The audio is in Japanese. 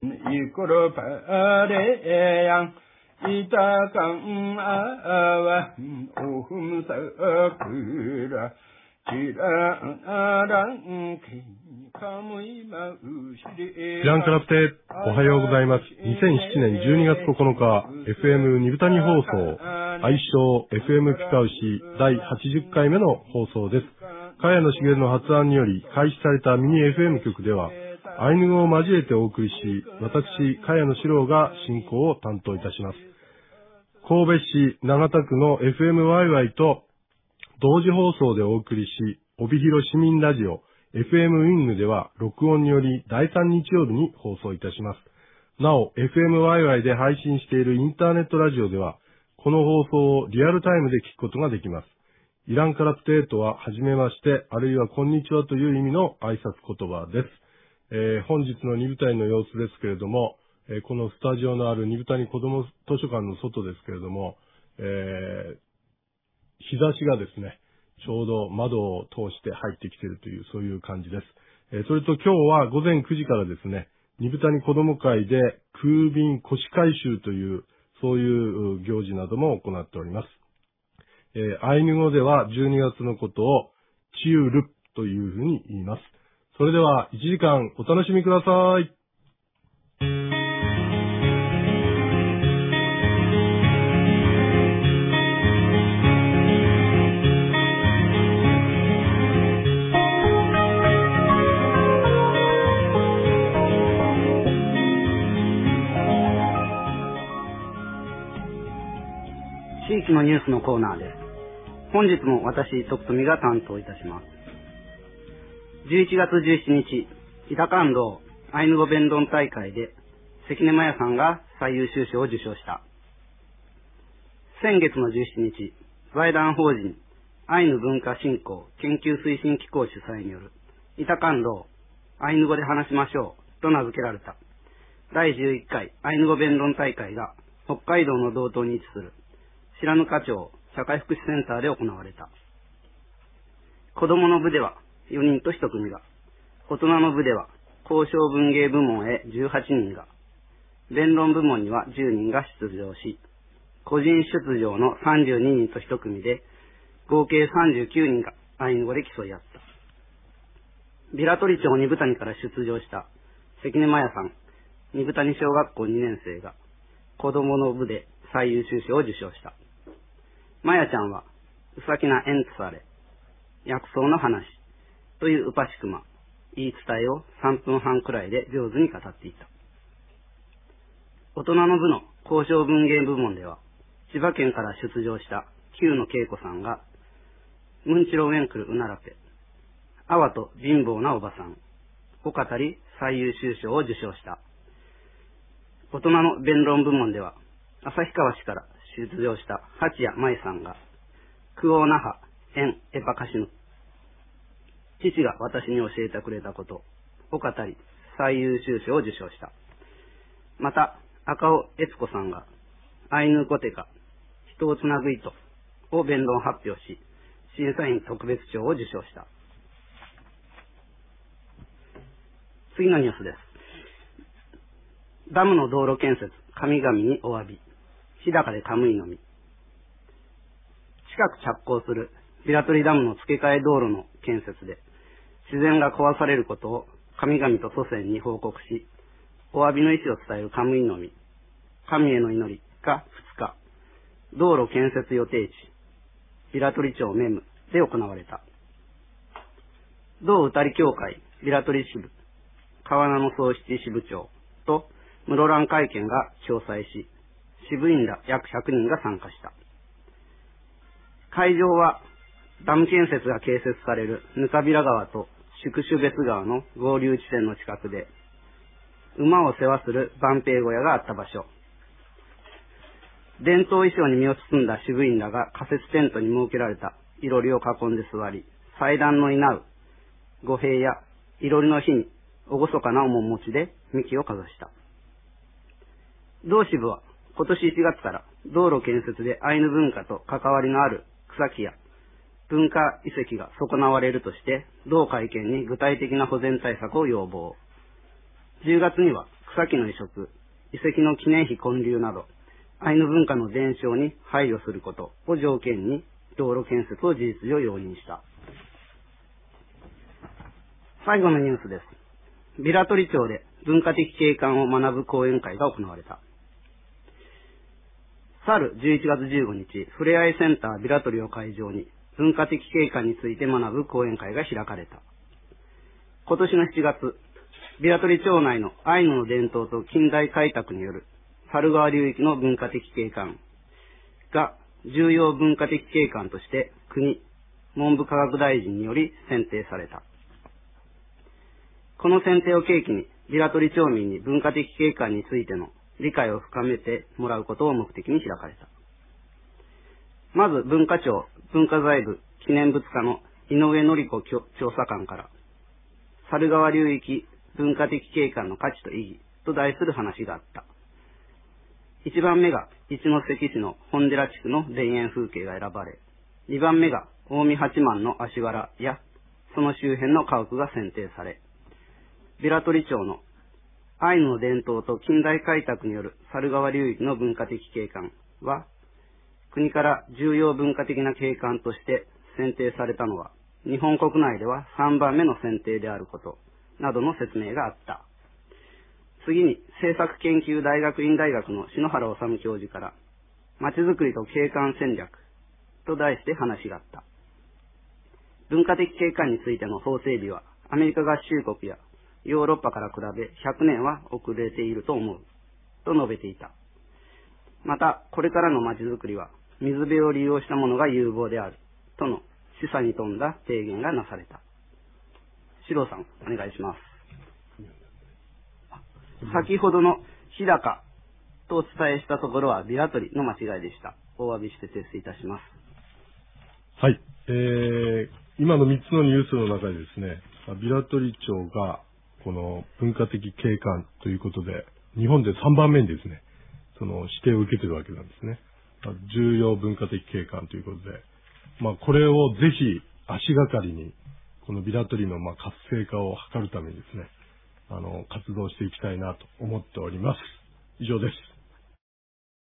이끌어 바래양 이따강 아와 오흠사 그라 지라랑 知らんからっておはようございます。2007年12月9日 FM 二部谷放送愛称 FM ピカウシ第80回目の放送です。茅野茂の発案により開始されたミニ FM 局ではアイヌ語を交えてお送りし、私茅野史郎が進行を担当いたします。神戸市長田区の FM ワイワイと同時放送でお送りし、帯広市民ラジオFM ウィングでは録音により第3日曜日に放送いたします。なお、FM ワイワイで配信しているインターネットラジオでは、この放送をリアルタイムで聞くことができます。イランカラプテートは、はじめまして、あるいはこんにちはという意味の挨拶言葉です。本日の二部谷の様子ですけれども、このスタジオのある二部谷子ども図書館の外ですけれども、日差しがですね、ちょうど窓を通して入ってきているという、そういう感じです。それと今日は午前9時からですね、二部谷子ども会で空便腰回収という、そういう行事なども行っております。アイヌ語では12月のことをチユルというふうに言います。それでは1時間お楽しみください。 地域のニュースのコーナーです。本日も私、徳富が担当いたします。11月17日、板感動アイヌ語弁論大会で関根麻也さんが最優秀賞を受賞した。先月の17日、財団法人アイヌ文化振興研究推進機構主催による板感動アイヌ語で話しましょうと名付けられた第11回アイヌ語弁論大会が北海道の道東に位置する白糠町社会福祉センターで行われた。子供の部では4人と1組が、大人の部では交渉文芸部門へ18人が、弁論部門には10人が出場し、個人出場の32人と1組で、合計39人がアイヌ語で競い合った。ビラトリ町二部谷から出場した関根麻也さん、二部谷小学校2年生が、子供の部で最優秀賞を受賞した。まやちゃんは、うさきなえんつされ、薬草の話というウパシクマ、言い伝えを3分半くらいで上手に語っていた。大人の部の交渉文芸部門では、千葉県から出場した旧野恵子さんが、ムンチロウェンクルウナラペ、アワと貧乏なおばさんを語り最優秀賞を受賞した。大人の弁論部門では、旭川市から出場した八谷舞さんが、クオーナハ、エン、エパカシヌ、父が私に教えてくれたことを語り、最優秀賞を受賞した。また、赤尾悦子さんが、アイヌコテカ、人をつなぐ糸を弁論発表し、審査員特別賞を受賞した。次のニュースです。ダムの道路建設、神々にお詫び。日高でカムイのみ。近く着工するビラトリダムの付け替え道路の建設で、自然が壊されることを神々と祖先に報告し、お詫びの意思を伝えるカムイのみ、神への祈りが2日、道路建設予定地、ビラトリ町メムで行われた。同歌り協会ビラトリ支部、川名の総七支部長と室蘭会見が共催し、支部員ら約100人が参加した。会場はダム建設が建設されるぬかびら川と宿主別川の合流地点の近くで、馬を世話する万平小屋があった場所。伝統衣装に身を包んだ支部員らが仮設テントに設けられたいろりを囲んで座り、祭壇の稲う御幣やいろりの日に厳かな面持ちで幹をかざした。同支部は今年1月から道路建設でアイヌ文化と関わりのある草木や文化遺跡が損なわれるとして、同会見に具体的な保全対策を要望。10月には草木の移植、遺跡の記念碑建立など、アイヌ文化の伝承に配慮することを条件に道路建設を事実上容認した。最後のニュースです。平取町で文化的景観を学ぶ講演会が行われた。去る11月15日、ふれあいセンター平取を会場に文化的景観について学ぶ講演会が開かれた。今年の7月、平取町内のアイヌの伝統と近代開拓による猿川流域の文化的景観が重要文化的景観として国、文部科学大臣により選定された。この選定を契機に、平取町民に文化的景観についての理解を深めてもらうことを目的に開かれた。まず、文化庁文化財部記念物課の井上典子調査官から、猿川流域文化的景観の価値と意義と題する話があった。1番目が一関市の本寺地区の田園風景が選ばれ、2番目が近江八幡の足柄やその周辺の家屋が選定され、平取町のアイヌの伝統と近代開拓による猿川流域の文化的景観は、国から重要文化的な景観として選定されたのは、日本国内では3番目の選定であることなどの説明があった。次に、政策研究大学院大学の篠原治教授から、まちづくりと景観戦略と題して話があった。文化的景観についての法整備は、アメリカ合衆国やヨーロッパから比べ100年は遅れていると思う、と述べていた。また、これからのまちづくりは、水辺を利用したものが有望である、との示唆に富んだ提言がなされた。四郎さん、お願いします。先ほどの日高とお伝えしたところは平取の間違いでした。お詫びして訂正いたします。 はい。今の3つのニュースの中でですね、平取町がこの文化的景観ということで、日本で3番目にですね、その指定を受けているわけなんですね。重要文化的景観ということで、これをぜひ足がかりに、この平取の活性化を図るためにですね、活動していきたいなと思っております。以上です。